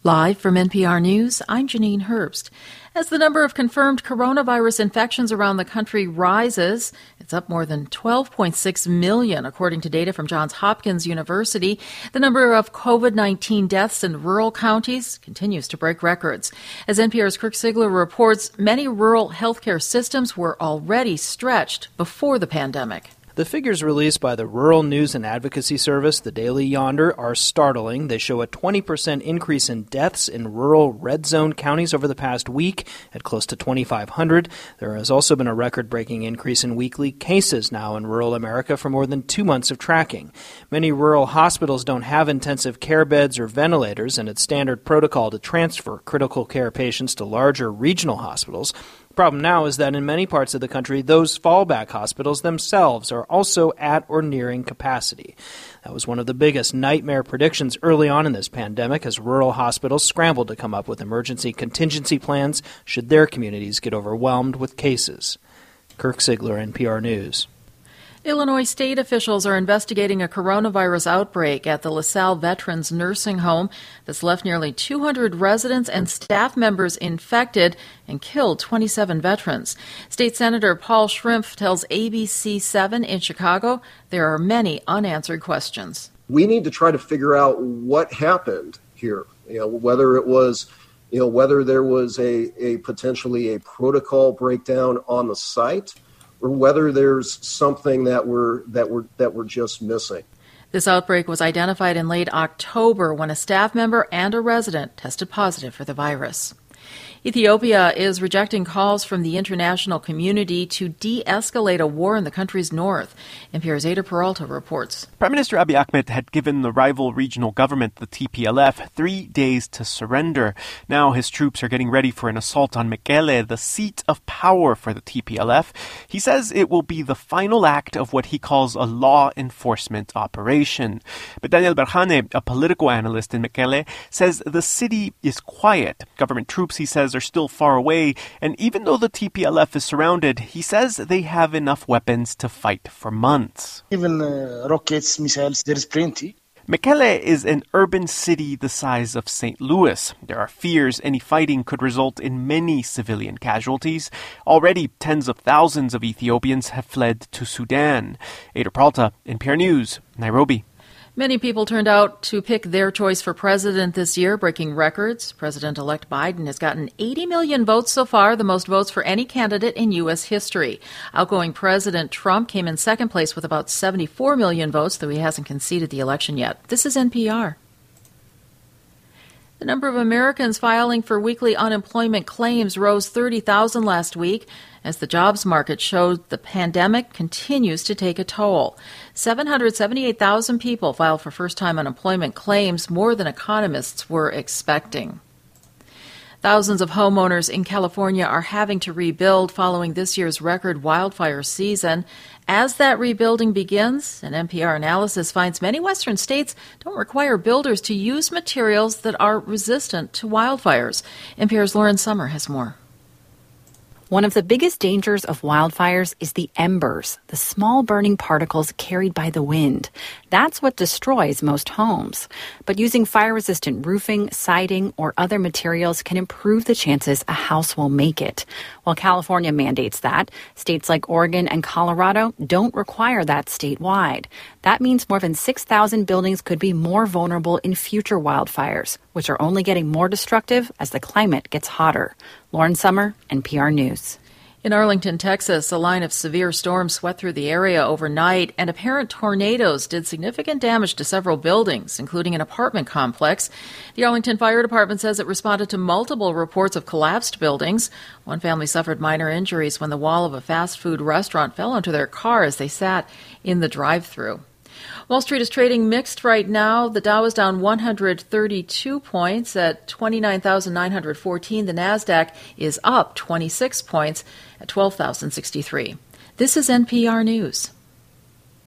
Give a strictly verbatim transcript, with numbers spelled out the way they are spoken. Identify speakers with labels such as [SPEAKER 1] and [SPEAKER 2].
[SPEAKER 1] Live from N P R News, I'm Janine Herbst. As the number of confirmed coronavirus infections around the country rises, it's up more than twelve point six million, according to data from Johns Hopkins University. The number of COVID nineteen deaths in rural counties continues to break records. As N P R's Kirk Sigler reports, many rural healthcare systems were already stretched before the pandemic.
[SPEAKER 2] The figures released by the Rural News and Advocacy Service, the Daily Yonder, are startling. They show a twenty percent increase in deaths in rural red zone counties over the past week at close to twenty-five hundred. There has also been a record-breaking increase in weekly cases now in rural America for more than two months of tracking. Many rural hospitals don't have intensive care beds or ventilators, and it's standard protocol to transfer critical care patients to larger regional hospitals. The problem now is that in many parts of the country, those fallback hospitals themselves are also at or nearing capacity. That was one of the biggest nightmare predictions early on in this pandemic as rural hospitals scrambled to come up with emergency contingency plans should their communities get overwhelmed with cases. Kirk Sigler, N P R News.
[SPEAKER 1] Illinois state officials are investigating a coronavirus outbreak at the LaSalle Veterans Nursing Home that's left nearly two hundred residents and staff members infected and killed twenty-seven veterans. State Senator Paul Schrimpf tells A B C seven in Chicago there are many unanswered questions.
[SPEAKER 3] We need to try to figure out what happened here, you know, whether it was, you know, whether there was a, a potentially a protocol breakdown on the site, or whether there's something that we're that we're that we're just missing.
[SPEAKER 1] This outbreak was identified in late October when a staff member and a resident tested positive for the virus. Ethiopia is rejecting calls from the international community to de-escalate a war in the country's north. N P R's Ada Peralta reports.
[SPEAKER 4] Prime Minister Abiy Ahmed had given the rival regional government, the T P L F, three days to surrender. Now his troops are getting ready for an assault on Mekele, the seat of power for the T P L F. He says it will be the final act of what he calls a law enforcement operation. But Daniel Berhane, a political analyst in Mekele, says the city is quiet. Government troops, he says, are still far away, and even though the T P L F is surrounded, he says they have enough weapons to fight for months.
[SPEAKER 5] Even uh, rockets, missiles, there is plenty.
[SPEAKER 4] Mekele is an urban city the size of Saint Louis. There are fears any fighting could result in many civilian casualties. Already, tens of thousands of Ethiopians have fled to Sudan. Ada Peralta, N P R News, Nairobi.
[SPEAKER 1] Many people turned out to pick their choice for president this year, breaking records. President-elect Biden has gotten eighty million votes so far, the most votes for any candidate in U S history. Outgoing President Trump came in second place with about seventy-four million votes, though he hasn't conceded the election yet. This is N P R. The number of Americans filing for weekly unemployment claims rose thirty thousand last week as the jobs market showed the pandemic continues to take a toll. seven hundred seventy-eight thousand people filed for first-time unemployment claims, more than economists were expecting. Thousands of homeowners in California are having to rebuild following this year's record wildfire season. As that rebuilding begins, an N P R analysis finds many western states don't require builders to use materials that are resistant to wildfires. N P R's Lauren Sommer has more.
[SPEAKER 6] One of the biggest dangers of wildfires is the embers, the small burning particles carried by the wind. That's what destroys most homes. But using fire-resistant roofing, siding, or other materials can improve the chances a house will make it. While California mandates that, states like Oregon and Colorado don't require that statewide. That means more than six thousand buildings could be more vulnerable in future wildfires, which are only getting more destructive as the climate gets hotter. Lauren Sommer, N P R News.
[SPEAKER 1] In Arlington, Texas, a line of severe storms swept through the area overnight, and apparent tornadoes did significant damage to several buildings, including an apartment complex. The Arlington Fire Department says it responded to multiple reports of collapsed buildings. One family suffered minor injuries when the wall of a fast food restaurant fell onto their car as they sat in the drive-thru. Wall Street is trading mixed right now. The Dow is down one hundred thirty-two points at twenty-nine thousand nine hundred fourteen. The Nasdaq is up twenty-six points at twelve thousand sixty-three. This is N P R News.